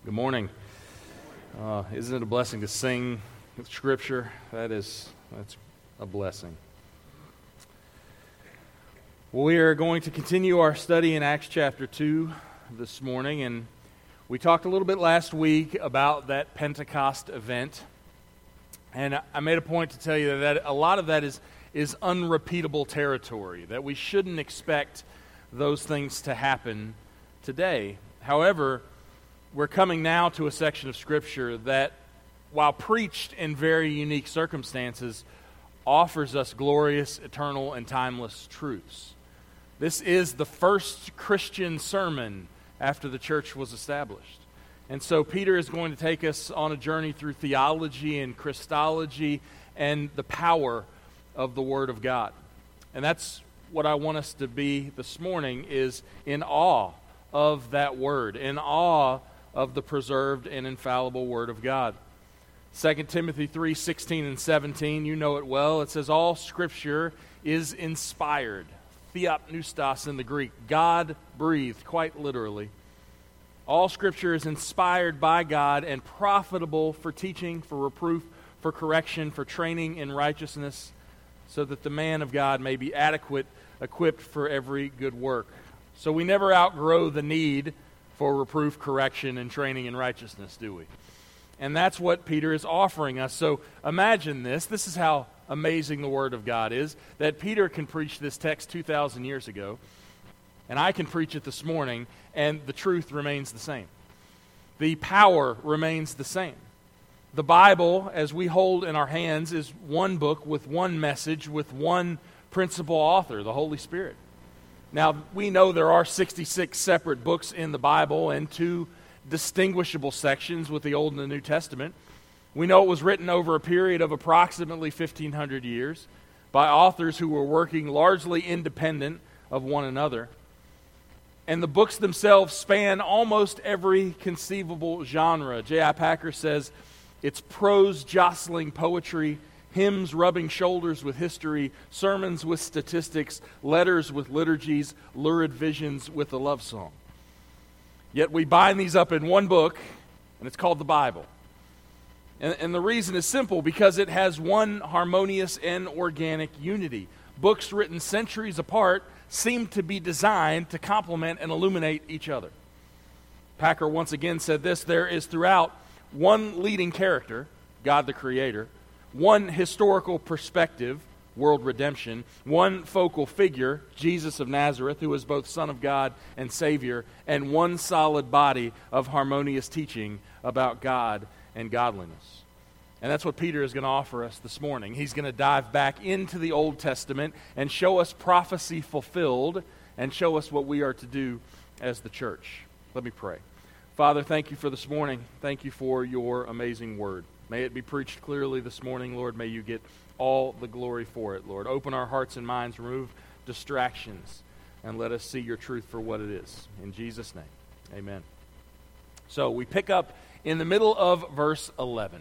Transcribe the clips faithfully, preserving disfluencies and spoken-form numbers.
Good morning. Uh, isn't it a blessing to sing Scripture? That is, that's a blessing. Well, we are going to continue our study in Acts chapter two this morning, and we talked a little bit last week about that Pentecost event, and I made a point to tell you that a lot of that is, is unrepeatable territory, that we shouldn't expect those things to happen today. However, we're coming now to a section of Scripture that, while preached in very unique circumstances, offers us glorious, eternal, and timeless truths. This is the first Christian sermon after the church was established. And so Peter is going to take us on a journey through theology and Christology and the power of the Word of God. And that's what I want us to be this morning, is in awe of that Word, in awe of the preserved and infallible Word of God. Second Timothy three sixteen and seventeen, you know it well. It says, all Scripture is inspired. Theopneustos in the Greek. God-breathed, quite literally. All Scripture is inspired by God and profitable for teaching, for reproof, for correction, for training in righteousness, so that the man of God may be adequate, equipped for every good work. So we never outgrow the need for reproof, correction, and training in righteousness, do we? And that's what Peter is offering us. So imagine this. This is how amazing the Word of God is, that Peter can preach this text two thousand years ago, and I can preach it this morning, and the truth remains the same. The power remains the same. The Bible, as we hold in our hands, is one book with one message, with one principal author, the Holy Spirit. Now, we know there are sixty-six separate books in the Bible and two distinguishable sections with the Old and the New Testament. We know it was written over a period of approximately fifteen hundred years by authors who were working largely independent of one another. And the books themselves span almost every conceivable genre. J I Packer says it's prose jostling poetry, hymns rubbing shoulders with history, sermons with statistics, letters with liturgies, lurid visions with a love song. Yet we bind these up in one book, and it's called the Bible. And, and the reason is simple, because it has one harmonious and organic unity. Books written centuries apart seem to be designed to complement and illuminate each other. Packer once again said this: there is throughout one leading character, God the Creator, one historical perspective, world redemption, one focal figure, Jesus of Nazareth, who is both Son of God and Savior, and one solid body of harmonious teaching about God and godliness. And that's what Peter is going to offer us this morning. He's going to dive back into the Old Testament and show us prophecy fulfilled and show us what we are to do as the church. Let me pray. Father, thank you for this morning. Thank you for your amazing word. May it be preached clearly this morning, Lord. May you get all the glory for it, Lord. Open our hearts and minds, remove distractions, and let us see your truth for what it is. In Jesus' name, amen. So we pick up in the middle of verse eleven.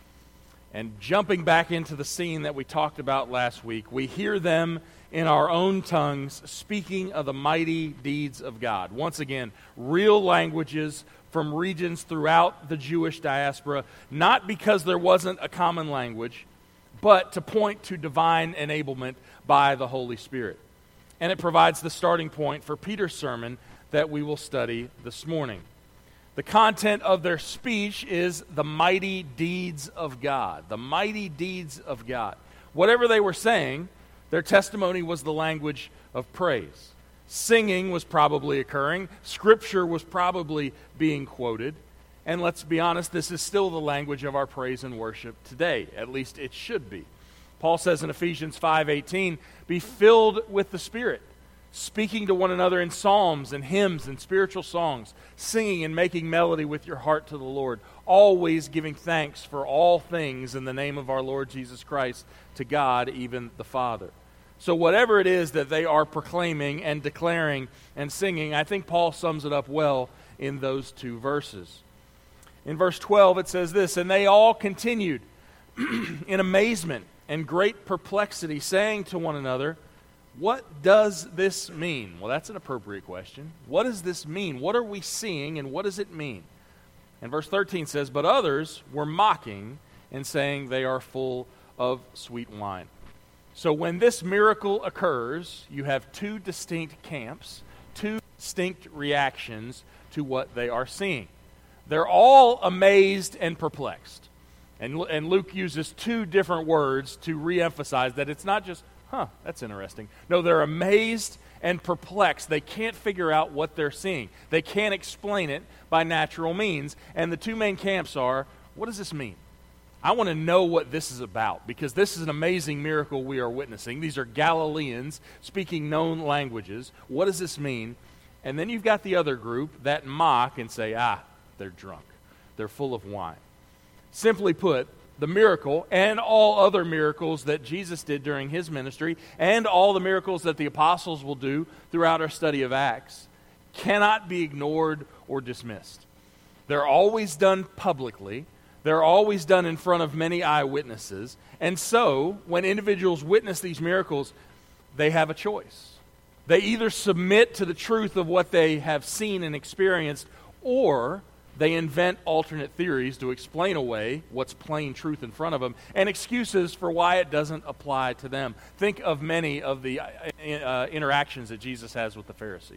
And jumping back into the scene that we talked about last week, we hear them in our own tongues speaking of the mighty deeds of God. Once again, real languages from regions throughout the Jewish diaspora, not because there wasn't a common language, but to point to divine enablement by the Holy Spirit. And it provides the starting point for Peter's sermon that we will study this morning. The content of their speech is the mighty deeds of God. The mighty deeds of God. Whatever they were saying, their testimony was the language of praise. Singing was probably occurring. Scripture was probably being quoted. And let's be honest, this is still the language of our praise and worship today. At least it should be. Paul says in Ephesians five eighteen, be filled with the Spirit, speaking to one another in psalms and hymns and spiritual songs, singing and making melody with your heart to the Lord, always giving thanks for all things in the name of our Lord Jesus Christ to God, even the Father. So whatever it is that they are proclaiming and declaring and singing, I think Paul sums it up well in those two verses. In verse twelve it says this, and they all continued in amazement and great perplexity, saying to one another, what does this mean? Well, that's an appropriate question. What does this mean? What are we seeing, and what does it mean? And verse thirteen says, "But others were mocking and saying they are full of sweet wine." So when this miracle occurs, you have two distinct camps, two distinct reactions to what they are seeing. They're all amazed and perplexed. And, and Luke uses two different words to reemphasize that it's not just, huh, that's interesting. No, they're amazed and perplexed. They can't figure out what they're seeing. They can't explain it by natural means. And the two main camps are, what does this mean? I want to know what this is about, because this is an amazing miracle we are witnessing. These are Galileans speaking known languages. What does this mean? And then you've got the other group that mock and say, ah, they're drunk. They're full of wine. Simply put, the miracle and all other miracles that Jesus did during his ministry and all the miracles that the apostles will do throughout our study of Acts cannot be ignored or dismissed. They're always done publicly. They're always done in front of many eyewitnesses. And so, when individuals witness these miracles, they have a choice. They either submit to the truth of what they have seen and experienced, or they invent alternate theories to explain away what's plain truth in front of them and excuses for why it doesn't apply to them. Think of many of the uh, interactions that Jesus has with the Pharisees.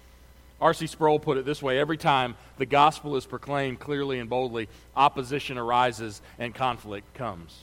R C Sproul put it this way: every time the gospel is proclaimed clearly and boldly, opposition arises and conflict comes.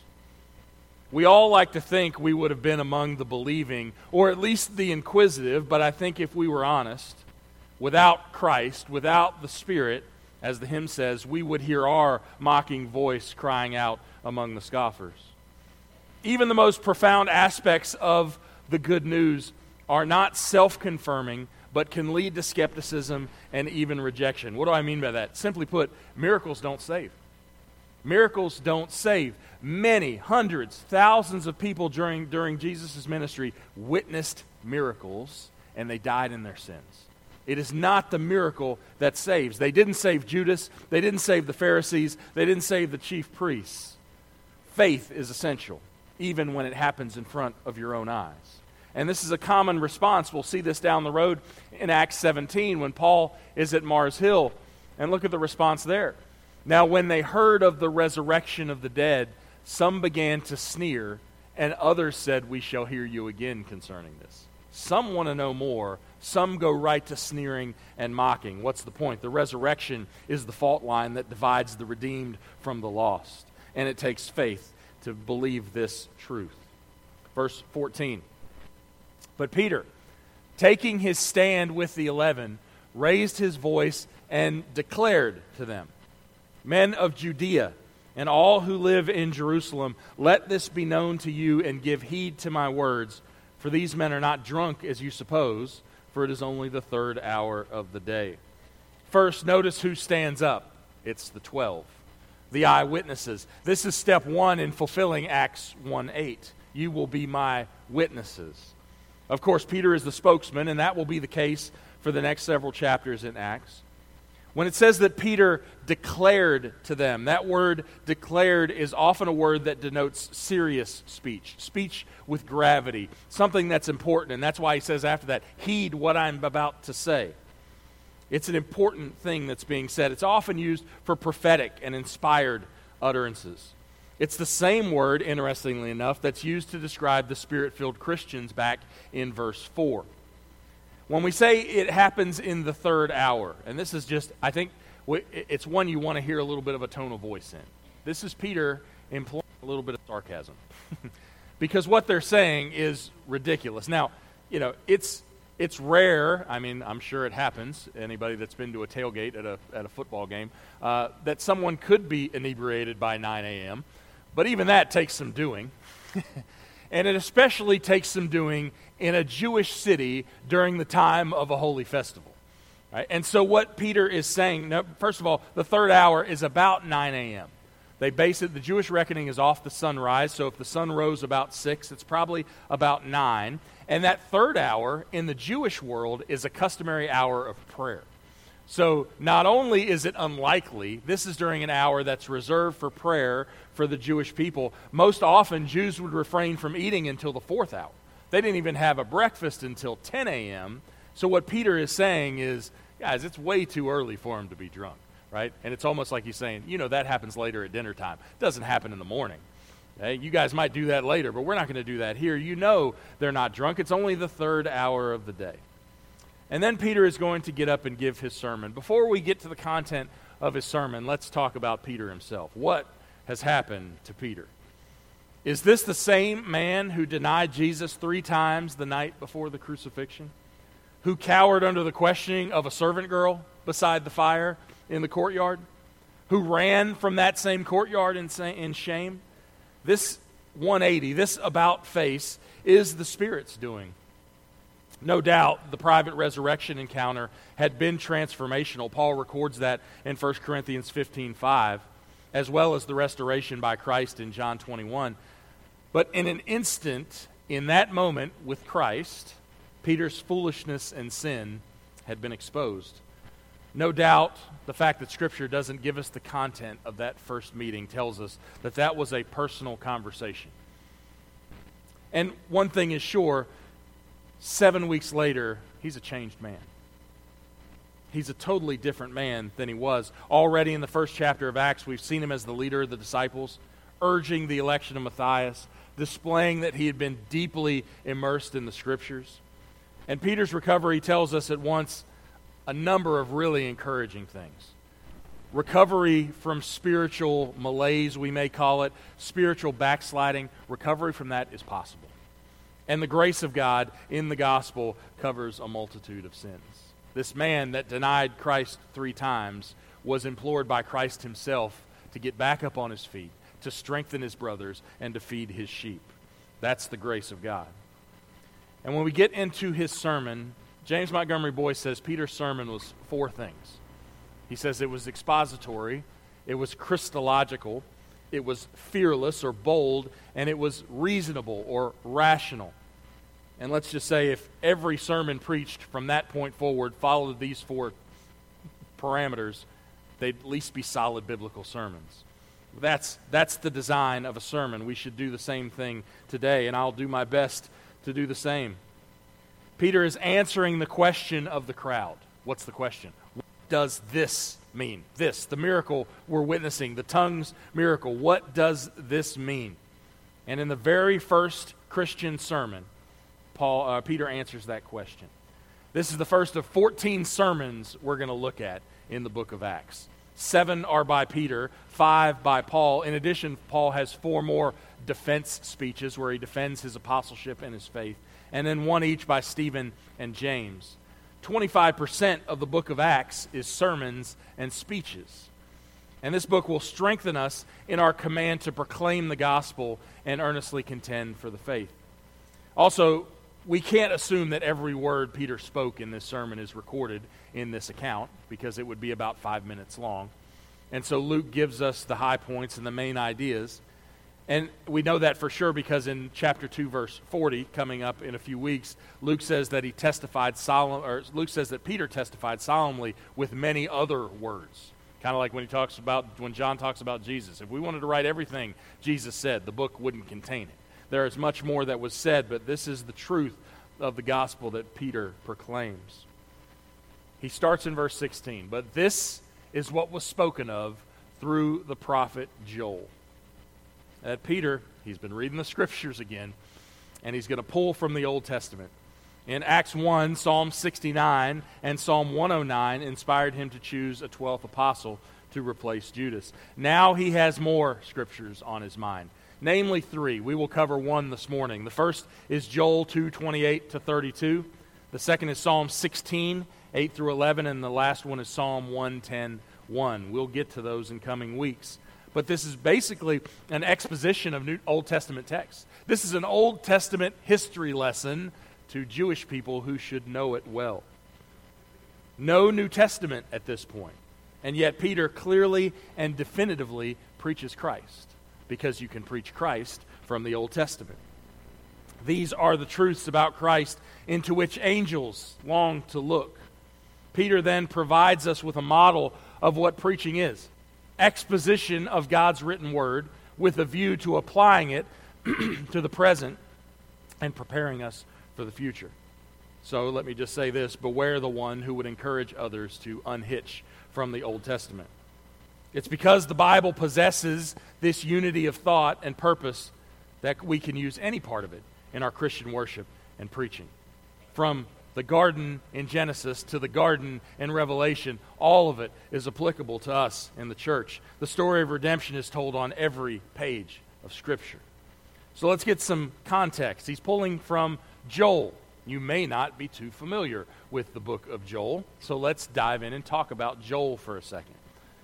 We all like to think we would have been among the believing, or at least the inquisitive, but I think if we were honest, without Christ, without the Spirit, as the hymn says, we would hear our mocking voice crying out among the scoffers. Even the most profound aspects of the good news are not self-confirming, but can lead to skepticism and even rejection. What do I mean by that? Simply put, miracles don't save. Miracles don't save. Many, hundreds, thousands of people during, during Jesus' ministry witnessed miracles, and they died in their sins. It is not the miracle that saves. They didn't save Judas. They didn't save the Pharisees. They didn't save the chief priests. Faith is essential, even when it happens in front of your own eyes. And this is a common response. We'll see this down the road in Acts seventeen when Paul is at Mars Hill. And look at the response there. Now, when they heard of the resurrection of the dead, some began to sneer, and others said, "We shall hear you again concerning this." Some want to know more. Some go right to sneering and mocking. What's the point? The resurrection is the fault line that divides the redeemed from the lost. And it takes faith to believe this truth. Verse fourteen. But Peter, taking his stand with the eleven, raised his voice and declared to them, "Men of Judea, and all who live in Jerusalem, let this be known to you, and give heed to my words. For these men are not drunk, as you suppose, for it is only the third hour of the day." First, notice who stands up. It's the twelve, the eyewitnesses. This is step one in fulfilling Acts one eight. You will be my witnesses. Of course, Peter is the spokesman, and that will be the case for the next several chapters in Acts. When it says that Peter declared to them, that word declared is often a word that denotes serious speech, speech with gravity, something that's important. And that's why he says after that, heed what I'm about to say. It's an important thing that's being said. It's often used for prophetic and inspired utterances. It's the same word, interestingly enough, that's used to describe the Spirit-filled Christians back in verse four. When we say it happens in the third hour, and this is just, I think, it's one you want to hear a little bit of a tone of voice in. This is Peter employing a little bit of sarcasm. Because what they're saying is ridiculous. Now, you know, it's it's rare, I mean, I'm sure it happens, anybody that's been to a tailgate at a, at a football game, uh, that someone could be inebriated by nine a.m., but even that takes some doing. And it especially takes some doing in a Jewish city during the time of a holy festival. Right? And so what Peter is saying, now, first of all, the third hour is about nine a.m. They base it, the Jewish reckoning is off the sunrise, so if the sun rose about six, it's probably about nine. And that third hour in the Jewish world is a customary hour of prayer. So not only is it unlikely, this is during an hour that's reserved for prayer for the Jewish people. Most often, Jews would refrain from eating until the fourth hour. They didn't even have a breakfast until ten a.m. So what Peter is saying is, guys, it's way too early for them to be drunk. right? And it's almost like he's saying, you know, that happens later at dinner time. It doesn't happen in the morning. Okay? You guys might do that later, but we're not going to do that here. You know they're not drunk. It's only the third hour of the day. And then Peter is going to get up and give his sermon. Before we get to the content of his sermon, let's talk about Peter himself. What has happened to Peter? Is this the same man who denied Jesus three times the night before the crucifixion? Who cowered under the questioning of a servant girl beside the fire in the courtyard? Who ran from that same courtyard in, in shame? This one eighty, this about face, is the Spirit's doing. No doubt the private resurrection encounter had been transformational. Paul records that in First Corinthians fifteen five, as well as the restoration by Christ in John twenty-one. But in an instant, in that moment with Christ, Peter's foolishness and sin had been exposed. No doubt the fact that Scripture doesn't give us the content of that first meeting tells us that that was a personal conversation. And one thing is sure, seven weeks later, he's a changed man. He's a totally different man than he was. Already in the first chapter of Acts, we've seen him as the leader of the disciples, urging the election of Matthias, displaying that he had been deeply immersed in the Scriptures. And Peter's recovery tells us at once a number of really encouraging things. Recovery from spiritual malaise, we may call it, spiritual backsliding, recovery from that is possible. And the grace of God in the gospel covers a multitude of sins. This man that denied Christ three times was implored by Christ himself to get back up on his feet, to strengthen his brothers, and to feed his sheep. That's the grace of God. And when we get into his sermon, James Montgomery Boyce says Peter's sermon was four things. He says it was expository, it was Christological, it was fearless or bold, and it was reasonable or rational. And let's just say if every sermon preached from that point forward followed these four parameters, they'd at least be solid biblical sermons. That's, that's the design of a sermon. We should do the same thing today, and I'll do my best to do the same. Peter is answering the question of the crowd. What's the question? What does this mean? This, the miracle we're witnessing, the tongues miracle. What does this mean? And in the very first Christian sermon, Paul, uh, Peter answers that question. This is the first of fourteen sermons we're going to look at in the book of Acts. Seven are by Peter, five by Paul. In addition, Paul has four more defense speeches where he defends his apostleship and his faith, and then one each by Stephen and James. twenty-five percent of the book of Acts is sermons and speeches. And this book will strengthen us in our command to proclaim the gospel and earnestly contend for the faith. Also, we can't assume that every word Peter spoke in this sermon is recorded in this account, because it would be about five minutes long. And so Luke gives us the high points and the main ideas. And we know that for sure because in chapter two, verse forty, coming up in a few weeks, Luke says that he testified solemn, or Luke says that Peter testified solemnly with many other words. Kind of like when he talks about, when John talks about Jesus. If we wanted to write everything Jesus said, the book wouldn't contain it. There is much more that was said, but this is the truth of the gospel that Peter proclaims. He starts in verse sixteen, but this is what was spoken of through the prophet Joel. That Peter, he's been reading the scriptures again, and he's going to pull from the Old Testament. In Acts one, Psalm sixty-nine and Psalm one oh nine inspired him to choose a twelfth apostle to replace Judas. Now he has more scriptures on his mind, namely three. We will cover one this morning. The first is Joel two twenty-eight to thirty-two. The second is Psalm sixteen, eight through eleven, and the last one is Psalm one ten, one. We'll get to those in coming weeks. But this is basically an exposition of New Old Testament texts. This is an Old Testament history lesson to Jewish people who should know it well. No New Testament at this point. And yet Peter clearly and definitively preaches Christ, because you can preach Christ from the Old Testament. These are the truths about Christ into which angels long to look. Peter then provides us with a model of what preaching is. Exposition of God's written word with a view to applying it to the present and preparing us for the future. So let me just say this: beware the one who would encourage others to unhitch from the Old Testament. It's because the Bible possesses this unity of thought and purpose that we can use any part of it in our Christian worship and preaching. From the garden in Genesis to the garden in Revelation, all of it is applicable to us in the church. The story of redemption is told on every page of Scripture. So let's get some context. He's pulling from Joel. You may not be too familiar with the book of Joel, so let's dive in and talk about Joel for a second.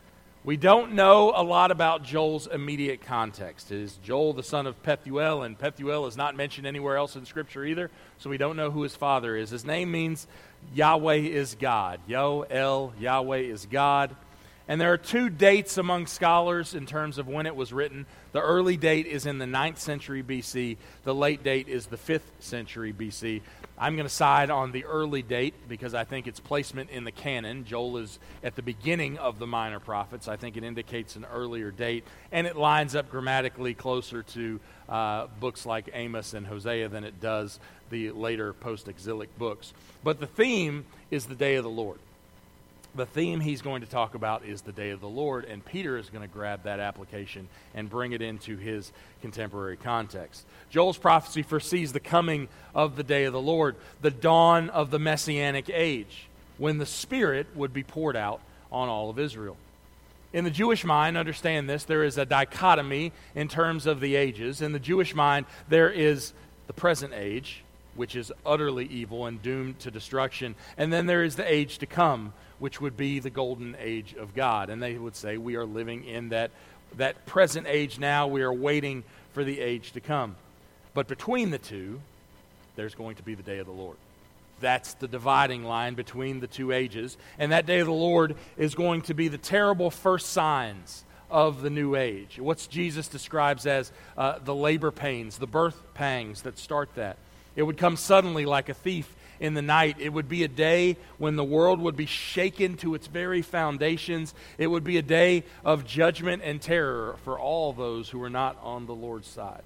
We don't know a lot about Joel's immediate context. Is Joel the son of Pethuel? And Pethuel is not mentioned anywhere else in Scripture either, so we don't know who his father is. His name means Yahweh is God. Yo-El, Yahweh is God. And there are two dates among scholars in terms of when it was written. The early date is in the ninth century B C. The late date is the fifth century B C. I'm going to side on the early date because I think its placement in the canon. Joel is at the beginning of the minor prophets. I think it indicates an earlier date, and it lines up grammatically closer to uh, books like Amos and Hosea than it does the later post-exilic books. But the theme is the day of the Lord. The theme he's going to talk about is the day of the Lord, and Peter is going to grab that application and bring it into his contemporary context. Joel's prophecy foresees the coming of the day of the Lord, the dawn of the Messianic age, when the Spirit would be poured out on all of Israel. In the Jewish mind, understand this, there is a dichotomy in terms of the ages. In the Jewish mind, there is the present age, which is utterly evil and doomed to destruction, and then there is the age to come, which would be the golden age of God. And they would say we are living in that, that present age now. We are waiting for the age to come. But between the two, there's going to be the day of the Lord. That's the dividing line between the two ages. And that day of the Lord is going to be the terrible first signs of the new age. What Jesus describes as uh, the labor pains, the birth pangs that start that. It would come suddenly like a thief in the night. It would be a day when the world would be shaken to its very foundations. It would be a day of judgment and terror for all those who are not on the Lord's side.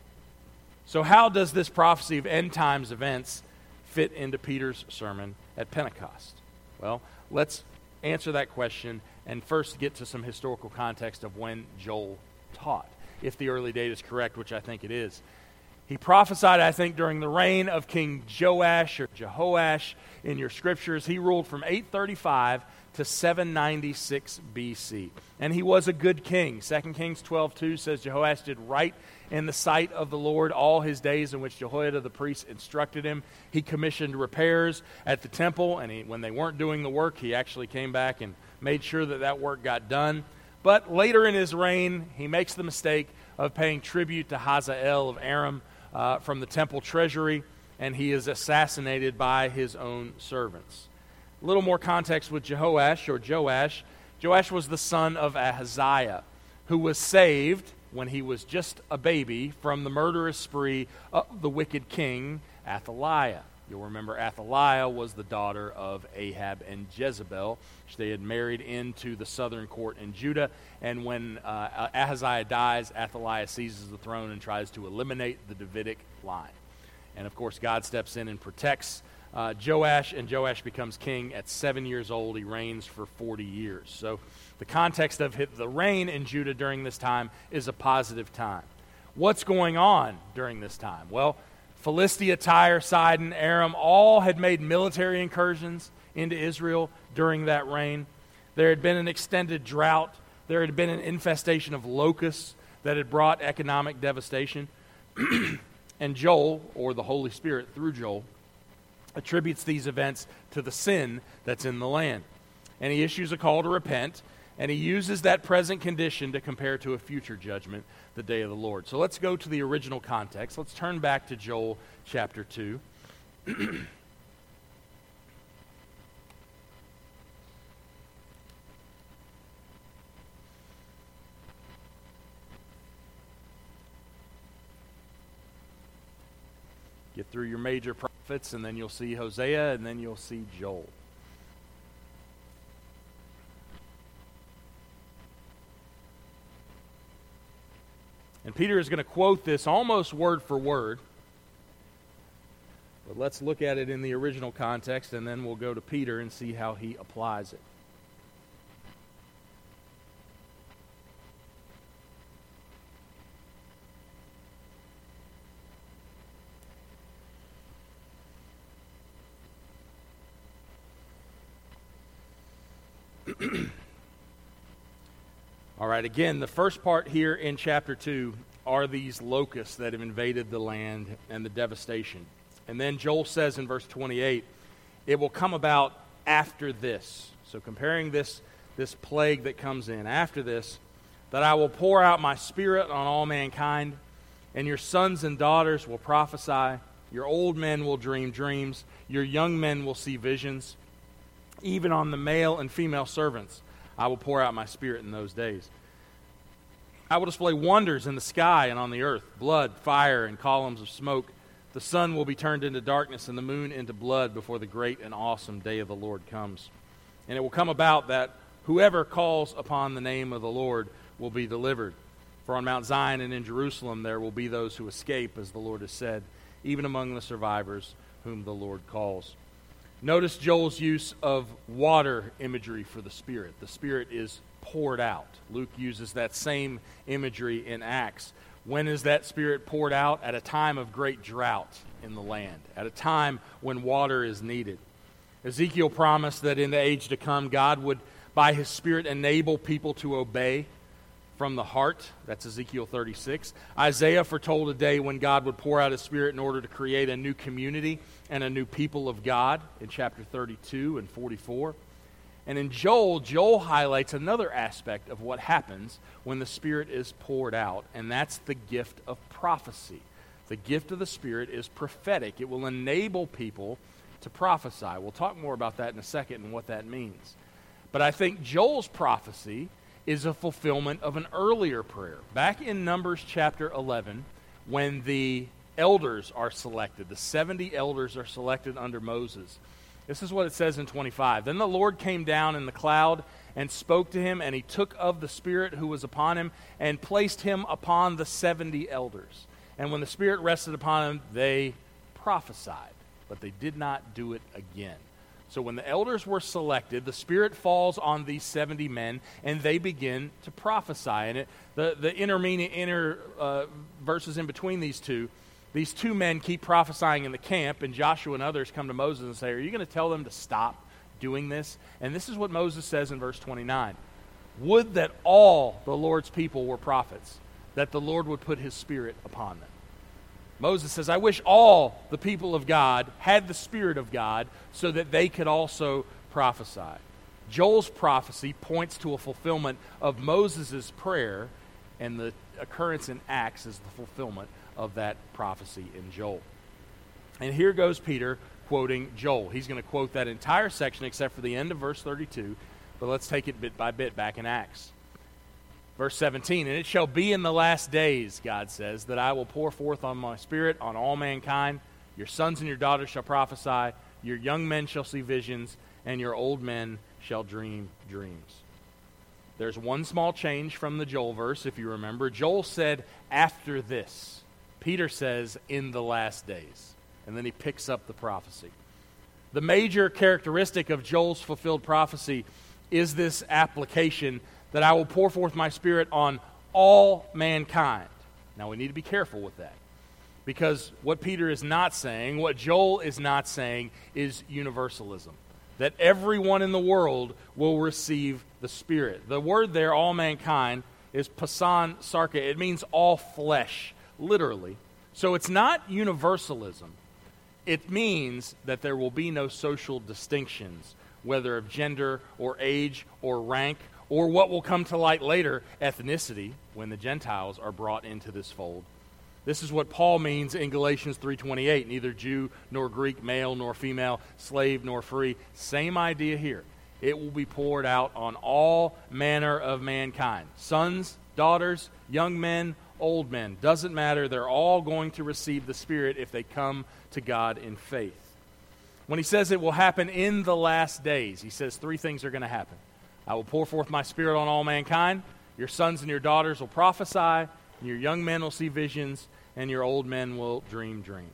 So how does this prophecy of end times events fit into Peter's sermon at Pentecost? Well, let's answer that question and first get to some historical context of when Joel taught, if the early date is correct, which I think it is. He prophesied, I think, during the reign of King Joash or Jehoash in your scriptures. He ruled from eight thirty-five to seven ninety-six B C. And he was a good king. Second Kings twelve two says Jehoash did right in the sight of the Lord all his days in which Jehoiada the priest instructed him. He commissioned repairs at the temple, and he, when they weren't doing the work, he actually came back and made sure that that work got done. But later in his reign, he makes the mistake of paying tribute to Hazael of Aram, Uh, from the temple treasury, and he is assassinated by his own servants. A little more context with Jehoash or Joash. Joash was the son of Ahaziah, who was saved when he was just a baby from the murderous spree of the wicked king Athaliah. You'll remember Athaliah was the daughter of Ahab and Jezebel. They had married into the southern court in Judah, and when uh, Ahaziah dies, Athaliah seizes the throne and tries to eliminate the Davidic line. And of course, God steps in and protects uh, Joash, and Joash becomes king at seven years old. He reigns for forty years. So the context of the reign in Judah during this time is a positive time. What's going on during this time? Well, Philistia, Tyre, Sidon, Aram, all had made military incursions into Israel during that reign. There had been an extended drought. There had been an infestation of locusts that had brought economic devastation. And Joel, or the Holy Spirit through Joel, attributes these events to the sin that's in the land. And he issues a call to repent, and he uses that present condition to compare to a future judgment, the day of the Lord. So let's go to the original context. Let's turn back to Joel chapter two. Get through your major prophets, and then you'll see Hosea, and then you'll see Joel. And Peter is going to quote this almost word for word. But let's look at it in the original context, and then we'll go to Peter and see how he applies it. All right, again, the first part here in chapter two are these locusts that have invaded the land and the devastation. And then Joel says in verse twenty-eight, it will come about after this. So comparing this, this plague that comes in, after this, that I will pour out my spirit on all mankind, and your sons and daughters will prophesy, your old men will dream dreams, your young men will see visions. Even on the male and female servants I will pour out my spirit in those days. I will display wonders in the sky and on the earth, blood, fire, and columns of smoke. The sun will be turned into darkness and the moon into blood before the great and awesome day of the Lord comes. And it will come about that whoever calls upon the name of the Lord will be delivered. For on Mount Zion and in Jerusalem there will be those who escape, as the Lord has said, even among the survivors whom the Lord calls. Notice Joel's use of water imagery for the Spirit. The Spirit is poured out. Luke uses that same imagery in Acts. When is that Spirit poured out? At a time of great drought in the land, at a time when water is needed. Ezekiel promised that in the age to come, God would, by His Spirit, enable people to obey from the heart. That's Ezekiel thirty-six. Isaiah foretold a day when God would pour out His Spirit in order to create a new community and a new people of God in chapter thirty-two and forty-four. And in Joel, Joel highlights another aspect of what happens when the Spirit is poured out, and that's the gift of prophecy. The gift of the Spirit is prophetic. It will enable people to prophesy. We'll talk more about that in a second and what that means. But I think Joel's prophecy is a fulfillment of an earlier prayer. Back in Numbers chapter eleven, when the elders are selected, the seventy elders are selected under Moses. This is what it says in twenty-five. Then the Lord came down in the cloud and spoke to him, and he took of the Spirit who was upon him and placed him upon the seventy elders. And when the Spirit rested upon them, they prophesied, but they did not do it again. So when the elders were selected, the Spirit falls on these seventy men, and they begin to prophesy. And it, the, the intermediate inner uh, verses in between these two, these two men keep prophesying in the camp, and Joshua and others come to Moses and say, are you going to tell them to stop doing this? And this is what Moses says in verse twenty-nine. Would that all the Lord's people were prophets, that the Lord would put His Spirit upon them. Moses says, I wish all the people of God had the Spirit of God so that they could also prophesy. Joel's prophecy points to a fulfillment of Moses' prayer, and the occurrence in Acts is the fulfillment of that prophecy in Joel. And here goes Peter quoting Joel. He's going to quote that entire section except for the end of verse thirty-two, but let's take it bit by bit back in Acts. Verse seventeen, and it shall be in the last days, God says, that I will pour forth on my Spirit on all mankind. Your sons and your daughters shall prophesy, your young men shall see visions, and your old men shall dream dreams. There's one small change from the Joel verse, if you remember. Joel said, after this. Peter says, in the last days. And then he picks up the prophecy. The major characteristic of Joel's fulfilled prophecy is this application that I will pour forth my Spirit on all mankind. Now we need to be careful with that, because what Peter is not saying, what Joel is not saying, is universalism. That everyone in the world will receive the Spirit. The word there, all mankind, is pasan sarka. It means all flesh, literally. So it's not universalism. It means that there will be no social distinctions, whether of gender or age or rank, or what will come to light later, ethnicity, when the Gentiles are brought into this fold. This is what Paul means in Galatians three twenty-eight, neither Jew nor Greek, male nor female, slave nor free. Same idea here. It will be poured out on all manner of mankind. Sons, daughters, young men, old men. Doesn't matter. They're all going to receive the Spirit if they come to God in faith. When he says it will happen in the last days, he says three things are going to happen. I will pour forth my Spirit on all mankind. Your sons and your daughters will prophesy, and your young men will see visions, and your old men will dream dreams.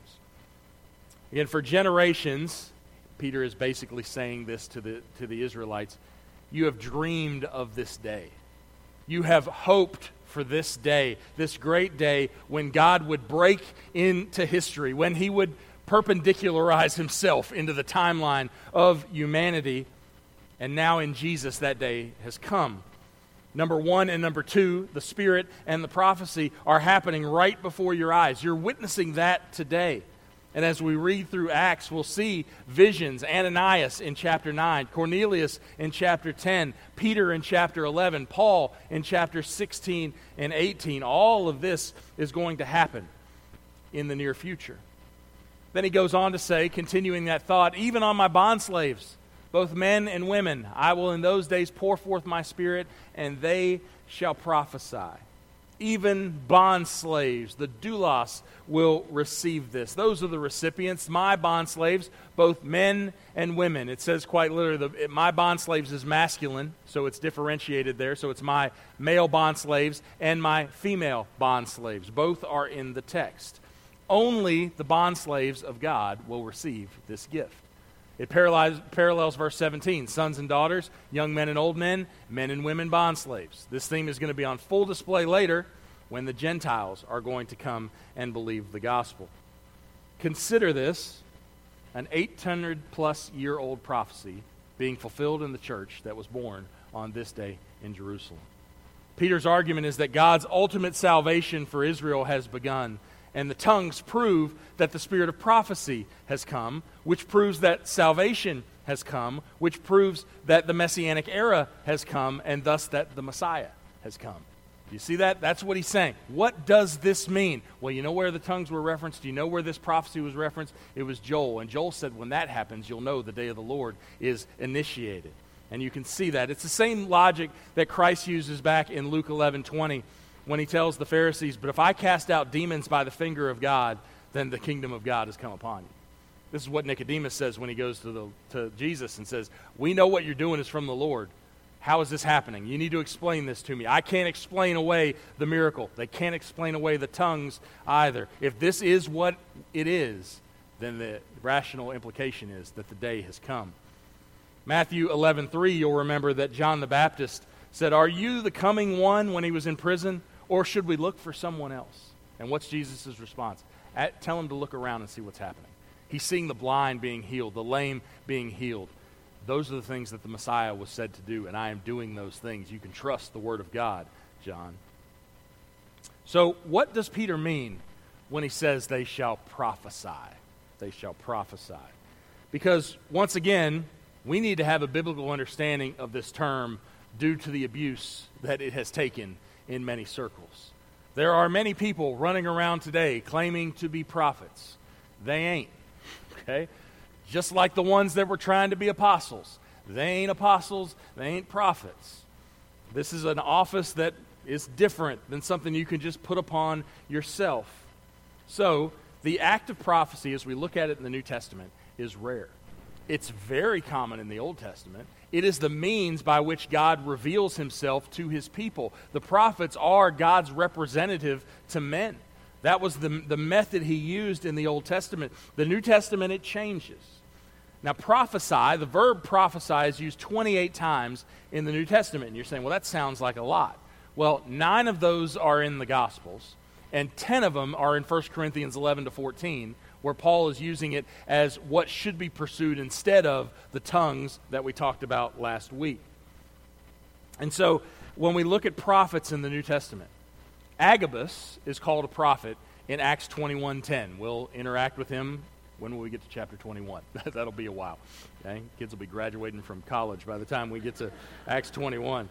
Again, for generations, Peter is basically saying this to the, to the Israelites, you have dreamed of this day. You have hoped for this day, this great day when God would break into history, when he would perpendicularize himself into the timeline of humanity And now in Jesus that day has come. Number one and number two, the Spirit and the prophecy are happening right before your eyes. You're witnessing that today. And as we read through Acts, we'll see visions, Ananias in chapter nine, Cornelius in chapter ten, Peter in chapter eleven, Paul in chapter sixteen and eighteen. All of this is going to happen in the near future. Then he goes on to say, continuing that thought, even on my bondslaves, both men and women, I will in those days pour forth my Spirit, and they shall prophesy. Even bondslaves, the doulos, will receive this. Those are the recipients, my bondslaves, both men and women. It says quite literally, the, my bondslaves is masculine, so it's differentiated there. So it's my male bondslaves and my female bondslaves. Both are in the text. Only the bondslaves of God will receive this gift. It parallels, parallels verse seventeen, sons and daughters, young men and old men, men and women bondslaves. This theme is going to be on full display later when the Gentiles are going to come and believe the gospel. Consider this, an eight hundred plus year old prophecy being fulfilled in the church that was born on this day in Jerusalem. Peter's argument is that God's ultimate salvation for Israel has begun, and the tongues prove that the spirit of prophecy has come, which proves that salvation has come, which proves that the Messianic era has come, and thus that the Messiah has come. Do you see that? That's what he's saying. What does this mean? Well, you know where the tongues were referenced? Do you know where this prophecy was referenced? It was Joel. And Joel said when that happens, you'll know the day of the Lord is initiated. And you can see that. It's the same logic that Christ uses back in Luke eleven twenty when he tells the Pharisees, but if I cast out demons by the finger of God, then the kingdom of God has come upon you. This is what Nicodemus says when he goes to, the, to Jesus and says, we know what you're doing is from the Lord. How is this happening? You need to explain this to me. I can't explain away the miracle. They can't explain away the tongues either. If this is what it is, then the rational implication is that the day has come. Matthew eleven three, you'll remember that John the Baptist said, are you the coming one when he was in prison, or should we look for someone else? And what's Jesus' response? At, tell him to look around and see what's happening. He's seeing the blind being healed, the lame being healed. Those are the things that the Messiah was said to do, and I am doing those things. You can trust the word of God, John. So what does Peter mean when he says they shall prophesy? They shall prophesy. Because, once again, we need to have a biblical understanding of this term due to the abuse that it has taken in many circles. There are many people running around today claiming to be prophets. They ain't, okay? Just like the ones that were trying to be apostles. They ain't apostles, they ain't prophets. This is an office that is different than something you can just put upon yourself. So, the act of prophecy, as we look at it in the New Testament, is rare. It's very common in the Old Testament. It is the means by which God reveals himself to his people. The prophets are God's representative to men. That was the, the method he used in the Old Testament. The New Testament, it changes. Now, prophesy, the verb prophesy is used twenty-eight times in the New Testament. And you're saying, well, that sounds like a lot. Well, nine of those are in the Gospels, and ten of them are in First Corinthians eleven to fourteen, where Paul is using it as what should be pursued instead of the tongues that we talked about last week. And so, when we look at prophets in the New Testament, Agabus is called a prophet in Acts twenty-one ten. We'll interact with him when will we get to chapter twenty-one. That'll be a while. Okay? Kids will be graduating from college by the time we get to Acts twenty-one.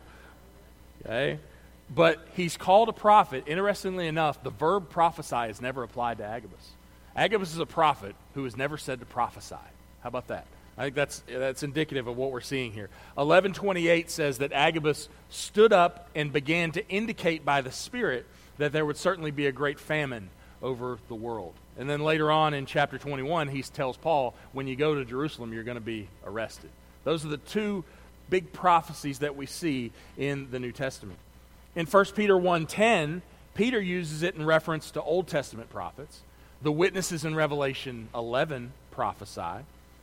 Okay? But he's called a prophet. Interestingly enough, the verb prophesy is never applied to Agabus. Agabus is a prophet who is never said to prophesy. How about that? I think that's that's indicative of what we're seeing here. eleven twenty-eight says that Agabus stood up and began to indicate by the Spirit that there would certainly be a great famine over the world. And then later on in chapter twenty-one, he tells Paul, when you go to Jerusalem, you're going to be arrested. Those are the two big prophecies that we see in the New Testament. In First Peter one ten, Peter uses it in reference to Old Testament prophets. The witnesses in Revelation eleven prophesy.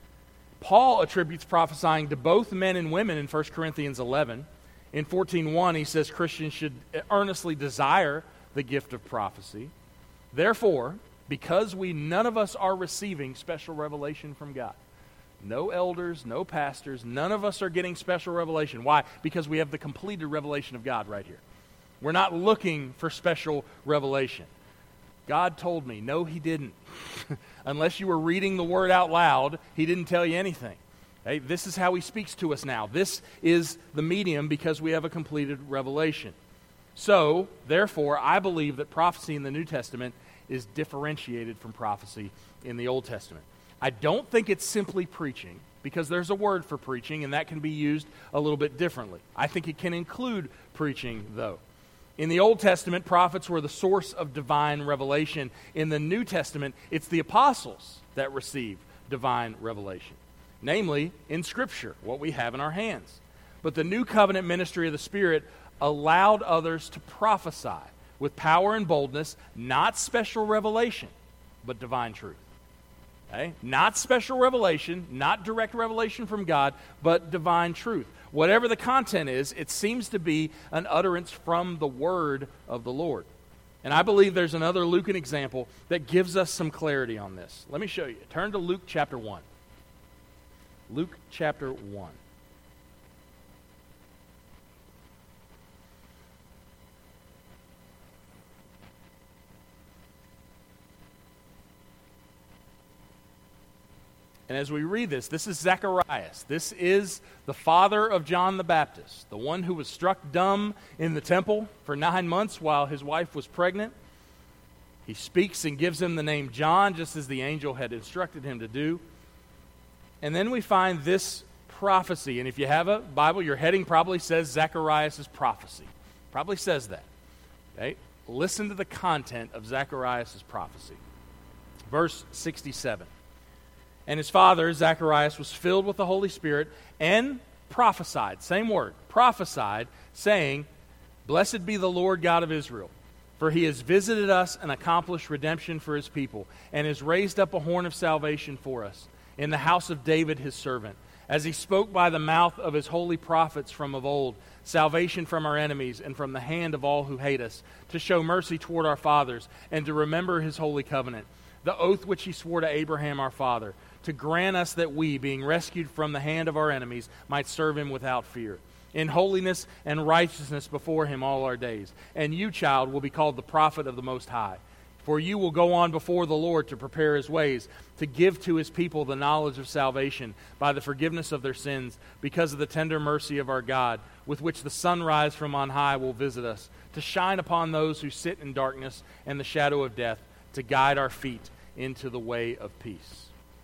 Paul attributes prophesying to both men and women in First Corinthians eleven. In fourteen one, he says Christians should earnestly desire the gift of prophecy. Therefore, because we none of us are receiving special revelation from God, No elders, no pastors. None of us are getting special revelation. Why? Because we have the completed revelation of God right here. We're not looking for special revelation. God told me. No, he didn't. Unless you were reading the word out loud, he didn't tell you anything. Hey, this is how he speaks to us now. This is the medium because we have a completed revelation. So, therefore, I believe that prophecy in the New Testament is differentiated from prophecy in the Old Testament. I don't think it's simply preaching, because there's a word for preaching, and that can be used a little bit differently. I think it can include preaching, though. In the Old Testament, prophets were the source of divine revelation. In the New Testament, it's the apostles that receive divine revelation. Namely, in Scripture, what we have in our hands. But the New Covenant ministry of the Spirit allowed others to prophesy with power and boldness, not special revelation, but divine truth. Okay? Not special revelation, not direct revelation from God, but divine truth. Whatever the content is, it seems to be an utterance from the word of the Lord. And I believe there's another Lucan example that gives us some clarity on this. Let me show you. Turn to Luke chapter one. Luke chapter one. And as we read this, this is Zacharias. This is the father of John the Baptist, the one who was struck dumb in the temple for nine months while his wife was pregnant. He speaks and gives him the name John, just as the angel had instructed him to do. And then we find this prophecy. And if you have a Bible, your heading probably says Zacharias' prophecy. Probably says that. Okay? Listen to the content of Zacharias' prophecy. Verse sixty-seven. And his father, Zacharias, was filled with the Holy Spirit and prophesied, same word, prophesied, saying, Blessed be the Lord God of Israel, for he has visited us and accomplished redemption for his people, and has raised up a horn of salvation for us in the house of David his servant, as he spoke by the mouth of his holy prophets from of old, salvation from our enemies and from the hand of all who hate us, to show mercy toward our fathers, and to remember his holy covenant, the oath which he swore to Abraham our father, to grant us that we, being rescued from the hand of our enemies, might serve him without fear, in holiness and righteousness before him all our days. And you, child, will be called the prophet of the Most High. For you will go on before the Lord to prepare his ways, to give to his people the knowledge of salvation by the forgiveness of their sins, because of the tender mercy of our God, with which the sunrise from on high will visit us, to shine upon those who sit in darkness and the shadow of death, to guide our feet into the way of peace.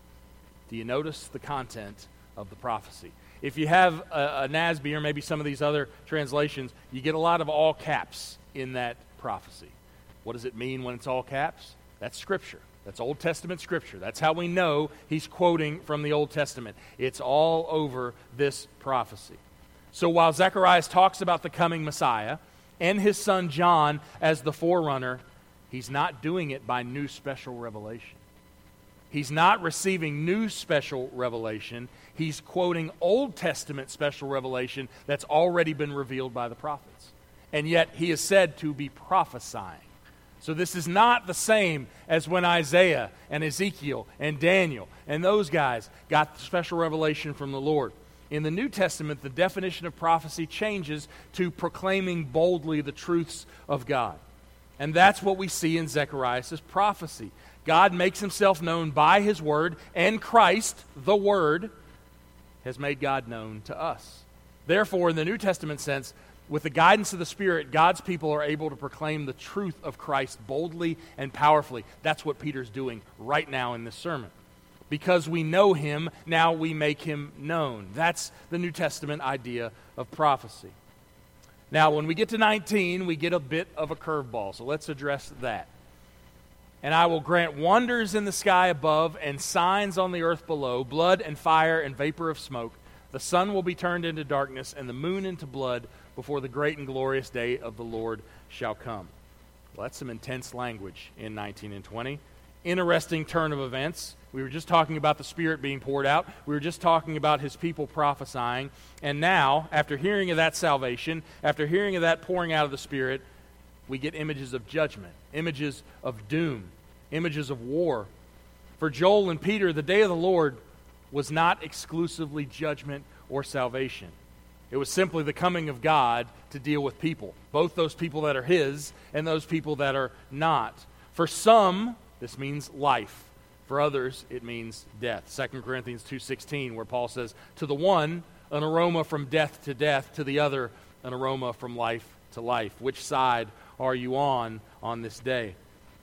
Do you notice the content of the prophecy? If you have a, a N A S B or maybe some of these other translations, you get a lot of all caps in that prophecy. What does it mean when it's all caps? That's Scripture. That's Old Testament Scripture. That's how we know he's quoting from the Old Testament. It's all over this prophecy. So while Zacharias talks about the coming Messiah and his son John as the forerunner, he's not doing it by new special revelation. He's not receiving new special revelation. He's quoting Old Testament special revelation that's already been revealed by the prophets. And yet he is said to be prophesying. So this is not the same as when Isaiah and Ezekiel and Daniel and those guys got special revelation from the Lord. In the New Testament, the definition of prophecy changes to proclaiming boldly the truths of God. And that's what we see in Zechariah' prophecy. God makes himself known by his word, and Christ, the Word, has made God known to us. Therefore, in the New Testament sense, with the guidance of the Spirit, God's people are able to proclaim the truth of Christ boldly and powerfully. That's what Peter's doing right now in this sermon. Because we know him, now we make him known. That's the New Testament idea of prophecy. Now, when we get to nineteen, we get a bit of a curveball, so let's address that. And I will grant wonders in the sky above and signs on the earth below, blood and fire and vapor of smoke. The sun will be turned into darkness and the moon into blood before the great and glorious day of the Lord shall come. Well, that's some intense language in nineteen and twenty. Interesting turn of events. We were just talking about the Spirit being poured out. We were just talking about his people prophesying. And now, after hearing of that salvation, after hearing of that pouring out of the Spirit, we get images of judgment, images of doom, images of war. For Joel and Peter, the day of the Lord was not exclusively judgment or salvation. It was simply the coming of God to deal with people, both those people that are His and those people that are not. For some, this means life. For others, it means death. Second Corinthians two sixteen, where Paul says, to the one, an aroma from death to death, to the other, an aroma from life to life. Which side are you on on this day?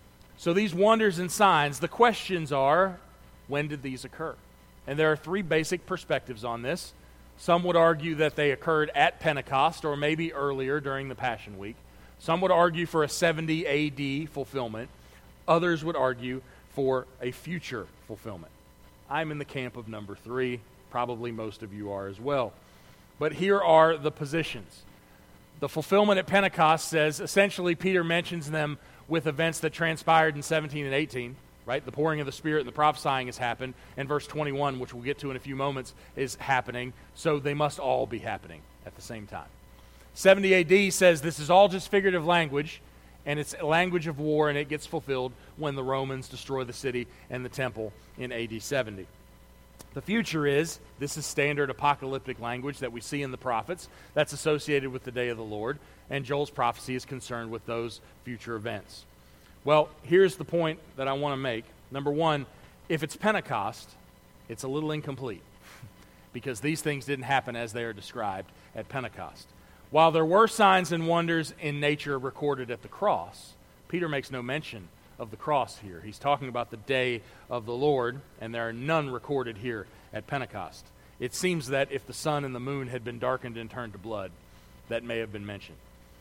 So these wonders and signs, the questions are, when did these occur? And there are three basic perspectives on this. Some would argue that they occurred at Pentecost or maybe earlier during the Passion Week. Some would argue for a seventy A D fulfillment. Others would argue for a future fulfillment. I'm in the camp of number three. Probably most of you are as well. But here are the positions. The fulfillment at Pentecost says, essentially Peter mentions them with events that transpired in seventeen and eighteen, right? The pouring of the Spirit and the prophesying has happened. And verse twenty-one, which we'll get to in a few moments, is happening. So they must all be happening at the same time. seventy A D says this is all just figurative language, and it's a language of war, and it gets fulfilled when the Romans destroy the city and the temple in A D seventy. The future is, this is standard apocalyptic language that we see in the prophets that's associated with the day of the Lord, and Joel's prophecy is concerned with those future events. Well, here's the point that I want to make. Number one, if it's Pentecost, it's a little incomplete because these things didn't happen as they are described at Pentecost. While there were signs and wonders in nature recorded at the cross, Peter makes no mention of the cross here. He's talking about the day of the Lord, and there are none recorded here at Pentecost. It seems that if the sun and the moon had been darkened and turned to blood, that may have been mentioned.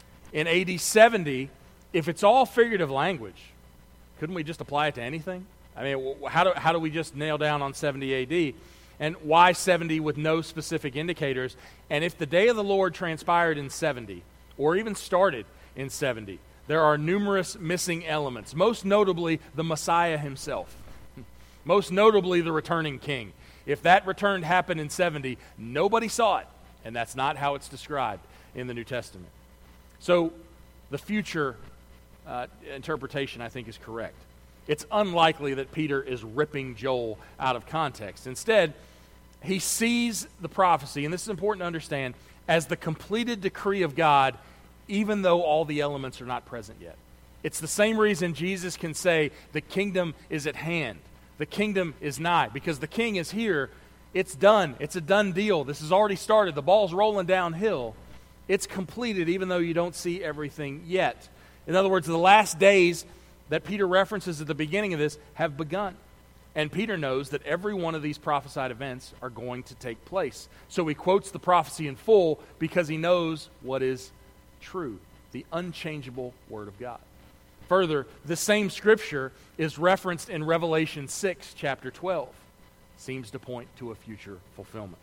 In A D seventy, if it's all figurative language, couldn't we just apply it to anything? I mean, how do, how do we just nail down on seventy A D? And why seventy with no specific indicators? And if the day of the Lord transpired in seventy, or even started in seventy, there are numerous missing elements, most notably the Messiah himself, most notably the returning king. If that return happened in seventy, nobody saw it, and that's not how it's described in the New Testament. So the future uh, interpretation, I think, is correct. It's unlikely that Peter is ripping Joel out of context. Instead, he sees the prophecy, and this is important to understand, as the completed decree of God, even though all the elements are not present yet. It's the same reason Jesus can say the kingdom is at hand. The kingdom is nigh. Because the king is here. It's done. It's a done deal. This has already started. The ball's rolling downhill. It's completed even though you don't see everything yet. In other words, the last days that Peter references at the beginning of this have begun. And Peter knows that every one of these prophesied events are going to take place. So he quotes the prophecy in full because he knows what is true, the unchangeable Word of God. Further, the same scripture is referenced in Revelation six, chapter twelve. Seems to point to a future fulfillment.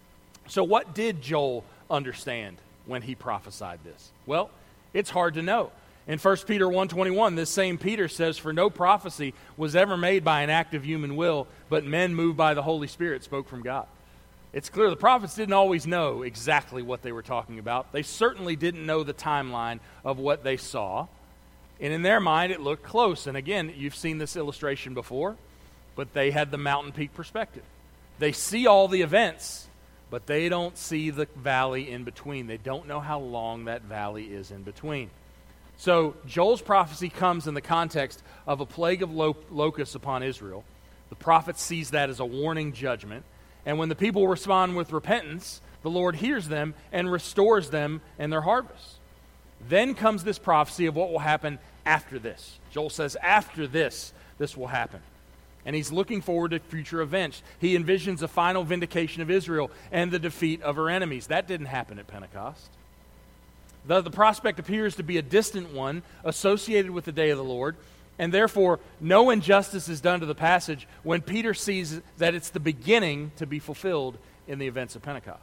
So what did Joel understand when he prophesied this? Well, it's hard to know. In First Peter one twenty-one, this same Peter says, "For no prophecy was ever made by an act of human will, but men moved by the Holy Spirit spoke from God." It's clear the prophets didn't always know exactly what they were talking about. They certainly didn't know the timeline of what they saw. And in their mind, it looked close. And again, you've seen this illustration before, but they had the mountain peak perspective. They see all the events, but they don't see the valley in between. They don't know how long that valley is in between. So Joel's prophecy comes in the context of a plague of lo- locusts upon Israel. The prophet sees that as a warning judgment. And when the people respond with repentance, the Lord hears them and restores them and their harvest. Then comes this prophecy of what will happen after this. Joel says, after this, this will happen. And he's looking forward to future events. He envisions a final vindication of Israel and the defeat of her enemies. That didn't happen at Pentecost. The, the prospect appears to be a distant one associated with the day of the Lord. And therefore, no injustice is done to the passage when Peter sees that it's the beginning to be fulfilled in the events of Pentecost.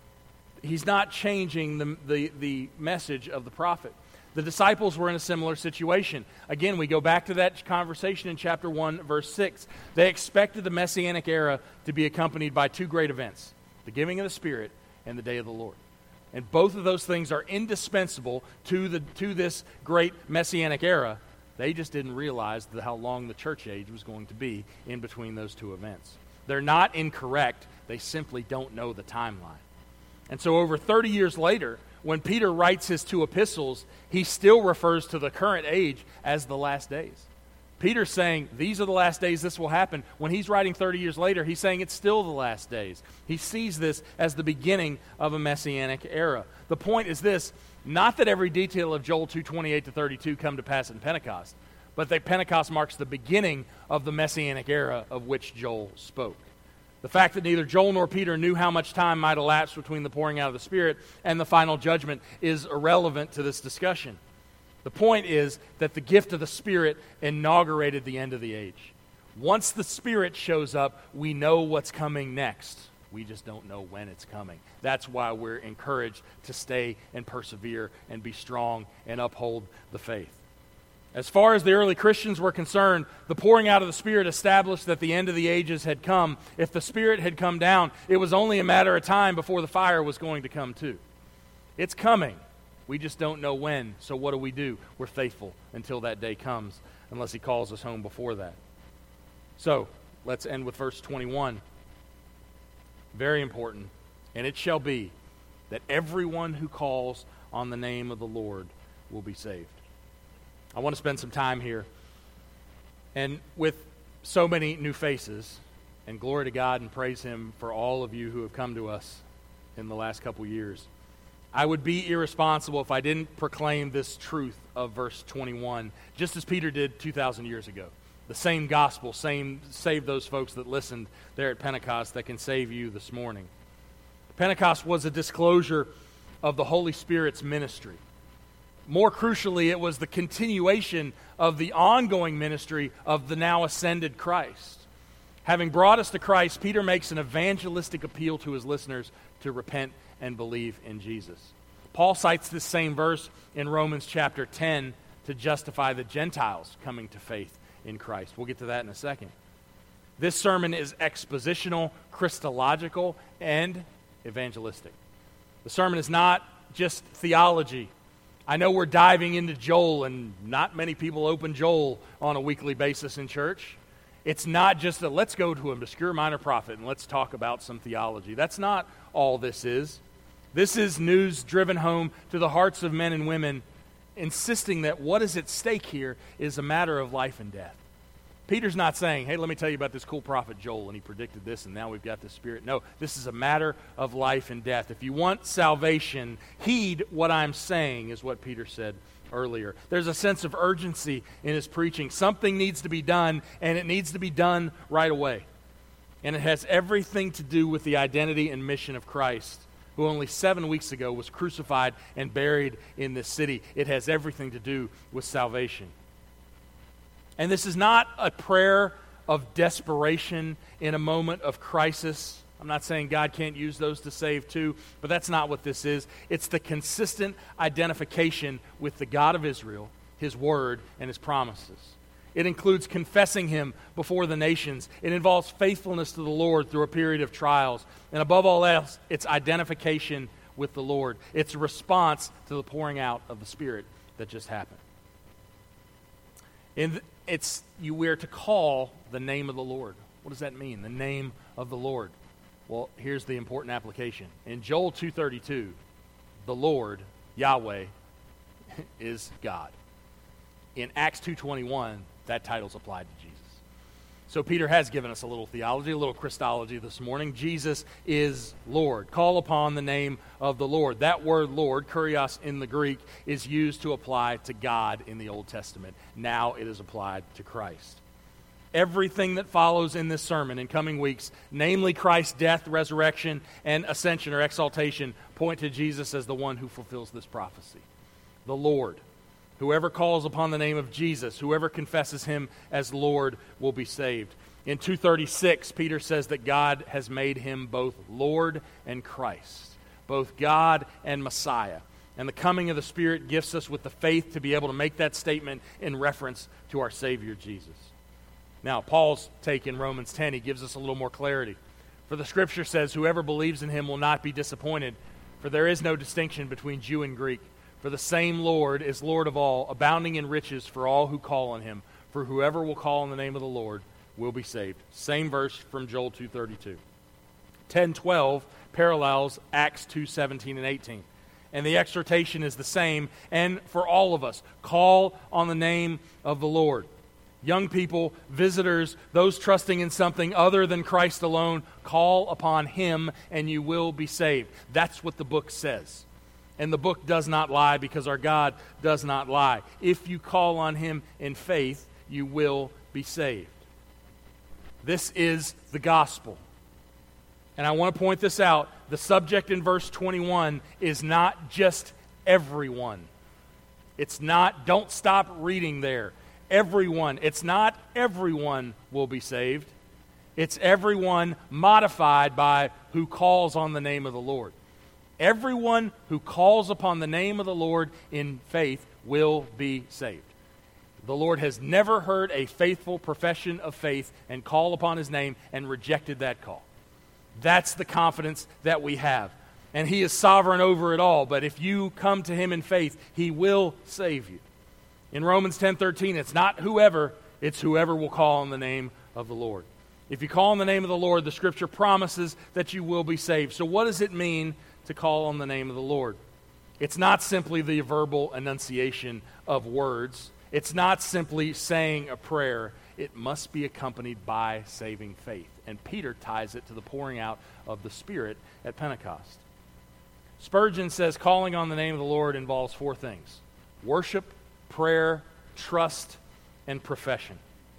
He's not changing the, the, the message of the prophet. The disciples were in a similar situation. Again, we go back to that conversation in chapter one, verse six. They expected the Messianic era to be accompanied by two great events, the giving of the Spirit and the day of the Lord. And both of those things are indispensable to, the, to this great Messianic era. They just didn't realize the, how long the church age was going to be in between those two events. They're not incorrect. They simply don't know the timeline. And so over thirty years later, when Peter writes his two epistles, he still refers to the current age as the last days. Peter's saying, these are the last days this will happen. When he's writing thirty years later, he's saying it's still the last days. He sees this as the beginning of a messianic era. The point is this, not that every detail of Joel two twenty-eight to thirty-two come to pass in Pentecost, but that Pentecost marks the beginning of the messianic era of which Joel spoke. The fact that neither Joel nor Peter knew how much time might elapse between the pouring out of the Spirit and the final judgment is irrelevant to this discussion. The point is that the gift of the Spirit inaugurated the end of the age. Once the Spirit shows up, we know what's coming next. We just don't know when it's coming. That's why we're encouraged to stay and persevere and be strong and uphold the faith. As far as the early Christians were concerned, the pouring out of the Spirit established that the end of the ages had come. If the Spirit had come down, it was only a matter of time before the fire was going to come too. It's coming. We just don't know when. So what do we do? We're faithful until that day comes, unless he calls us home before that. So, let's end with verse twenty-one. Very important. And it shall be that everyone who calls on the name of the Lord will be saved. I want to spend some time here. And with so many new faces, and glory to God and praise Him for all of you who have come to us in the last couple years, I would be irresponsible if I didn't proclaim this truth of verse twenty-one, just as Peter did two thousand years ago. The same gospel, same save those folks that listened there at Pentecost that can save you this morning. Pentecost was a disclosure of the Holy Spirit's ministry. More crucially, it was the continuation of the ongoing ministry of the now ascended Christ. Having brought us to Christ, Peter makes an evangelistic appeal to his listeners to repent and believe in Jesus. Paul cites this same verse in Romans chapter ten to justify the Gentiles coming to faith in Christ. We'll get to that in a second. This sermon is expositional, Christological, and evangelistic. The sermon is not just theology. I know we're diving into Joel, and not many people open Joel on a weekly basis in church. It's not just a let's go to an obscure minor prophet and let's talk about some theology. That's not all this is. This is news driven home to the hearts of men and women, insisting that what is at stake here is a matter of life and death. Peter's not saying, hey, let me tell you about this cool prophet Joel, and he predicted this, and now we've got this Spirit. No, this is a matter of life and death. If you want salvation, heed what I'm saying, is what Peter said earlier. There's a sense of urgency in his preaching. Something needs to be done, and it needs to be done right away. And it has everything to do with the identity and mission of Christ, who only seven weeks ago was crucified and buried in this city. It has everything to do with salvation. And this is not a prayer of desperation in a moment of crisis. I'm not saying God can't use those to save too, but that's not what this is. It's the consistent identification with the God of Israel, His Word, and His promises. It includes confessing Him before the nations. It involves faithfulness to the Lord through a period of trials. And above all else, it's identification with the Lord. It's a response to the pouring out of the Spirit that just happened. In the, it's you we're to call the name of the Lord. What does that mean? The name of the Lord. Well, here's the important application. In Joel two thirty-two, the Lord, Yahweh, is God. In Acts two twenty-one, that title's applied to Jesus. So Peter has given us a little theology, a little Christology this morning. Jesus is Lord. Call upon the name of the Lord. That word Lord, kurios in the Greek, is used to apply to God in the Old Testament. Now it is applied to Christ. Everything that follows in this sermon in coming weeks, namely Christ's death, resurrection, and ascension or exaltation, point to Jesus as the one who fulfills this prophecy. The Lord. Whoever calls upon the name of Jesus, whoever confesses Him as Lord, will be saved. In two thirty-six, Peter says that God has made Him both Lord and Christ, both God and Messiah. And the coming of the Spirit gifts us with the faith to be able to make that statement in reference to our Savior Jesus. Now, Paul's take in Romans ten, he gives us a little more clarity. For the Scripture says, whoever believes in Him will not be disappointed, for there is no distinction between Jew and Greek. For the same Lord is Lord of all, abounding in riches for all who call on Him. For whoever will call on the name of the Lord will be saved. Same verse from Joel two thirty-two. ten twelve parallels Acts two seventeen and eighteen. And the exhortation is the same, and for all of us, call on the name of the Lord. Young people, visitors, those trusting in something other than Christ alone, call upon Him and you will be saved. That's what the book says. And the book does not lie because our God does not lie. If you call on Him in faith, you will be saved. This is the gospel. And I want to point this out. The subject in verse twenty-one is not just everyone. It's not, don't stop reading there. Everyone. It's not everyone will be saved. It's everyone modified by who calls on the name of the Lord. Everyone who calls upon the name of the Lord in faith will be saved. The Lord has never heard a faithful profession of faith and call upon His name and rejected that call. That's the confidence that we have. And He is sovereign over it all. But if you come to Him in faith, He will save you. In Romans ten thirteen, it's not whoever, it's whoever will call on the name of the Lord. If you call on the name of the Lord, the Scripture promises that you will be saved. So what does it mean to call on the name of the Lord? It's not simply the verbal enunciation of words. It's not simply saying a prayer. It must be accompanied by saving faith. And Peter ties it to the pouring out of the Spirit at Pentecost. Spurgeon says calling on the name of the Lord involves four things: worship, prayer, trust, and profession.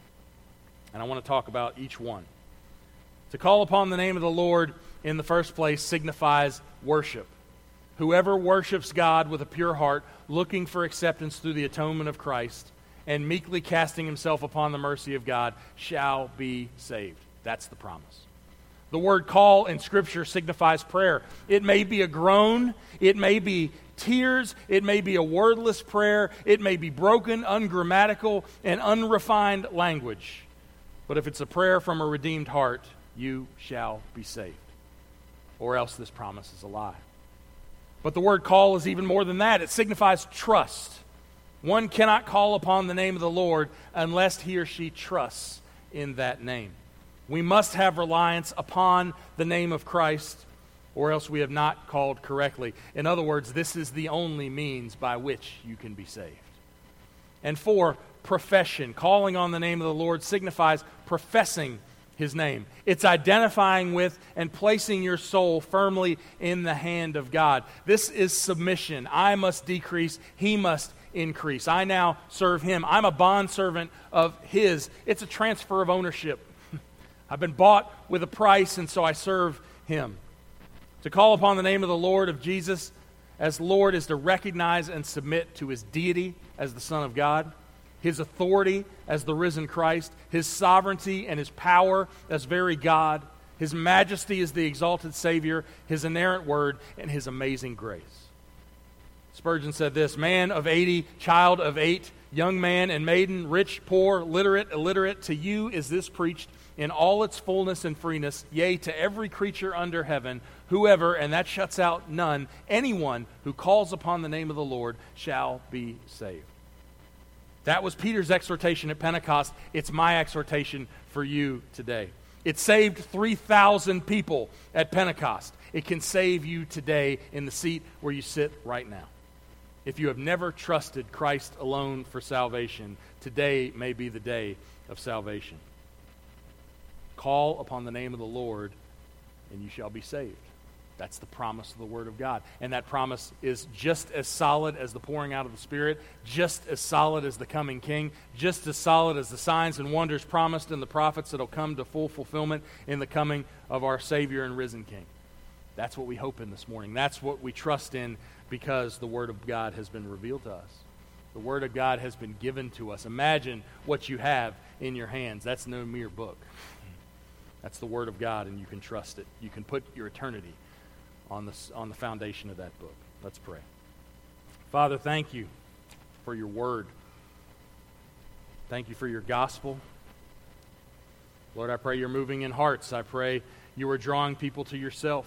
And I want to talk about each one. To call upon the name of the Lord in the first place signifies worship. Whoever worships God with a pure heart, looking for acceptance through the atonement of Christ, and meekly casting himself upon the mercy of God, shall be saved. That's the promise. The word call in Scripture signifies prayer. It may be a groan, it may be tears, it may be a wordless prayer, it may be broken, ungrammatical, and unrefined language. But if it's a prayer from a redeemed heart, you shall be saved. Or else this promise is a lie. But the word call is even more than that. It signifies trust. One cannot call upon the name of the Lord unless he or she trusts in that name. We must have reliance upon the name of Christ, or else we have not called correctly. In other words, this is the only means by which you can be saved. And four, profession. Calling on the name of the Lord signifies professing His name. It's identifying with and placing your soul firmly in the hand of God. This is submission. I must decrease, He must increase. I now serve Him. I'm a bondservant of His. It's a transfer of ownership. I've been bought with a price, and so I serve Him. To call upon the name of the Lord of Jesus as Lord is to recognize and submit to His deity as the Son of God, His authority as the risen Christ, His sovereignty and His power as very God, His majesty as the exalted Savior, His inerrant word, and His amazing grace. Spurgeon said this: man of eighty, child of eight, young man and maiden, rich, poor, literate, illiterate, to you is this preached in all its fullness and freeness, yea, to every creature under heaven, whoever, and that shuts out none, anyone who calls upon the name of the Lord shall be saved. That was Peter's exhortation at Pentecost. It's my exhortation for you today. It saved three thousand people at Pentecost. It can save you today in the seat where you sit right now. If you have never trusted Christ alone for salvation, today may be the day of salvation. Call upon the name of the Lord, and you shall be saved. That's the promise of the Word of God. And that promise is just as solid as the pouring out of the Spirit, just as solid as the coming King, just as solid as the signs and wonders promised in the prophets that will come to full fulfillment in the coming of our Savior and risen King. That's what we hope in this morning. That's what we trust in because the Word of God has been revealed to us. The Word of God has been given to us. Imagine what you have in your hands. That's no mere book. That's the Word of God, and you can trust it. You can put your eternity on the, on the foundation of that book. Let's pray. Father, thank you for your Word. Thank you for your gospel. Lord, I pray you're moving in hearts. I pray you are drawing people to yourself.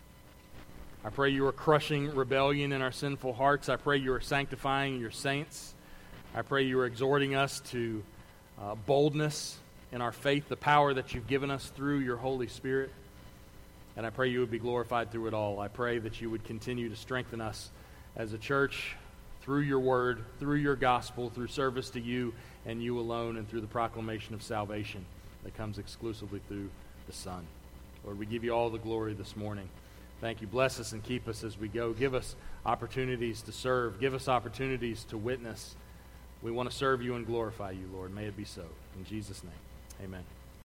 I pray you are crushing rebellion in our sinful hearts. I pray you are sanctifying your saints. I pray you are exhorting us to uh, boldness in our faith, the power that you've given us through your Holy Spirit. And I pray you would be glorified through it all. I pray that you would continue to strengthen us as a church through your word, through your gospel, through service to you and you alone, and through the proclamation of salvation that comes exclusively through the Son. Lord, we give you all the glory this morning. Thank you. Bless us and keep us as we go. Give us opportunities to serve. Give us opportunities to witness. We want to serve you and glorify you, Lord. May it be so. In Jesus' name, amen.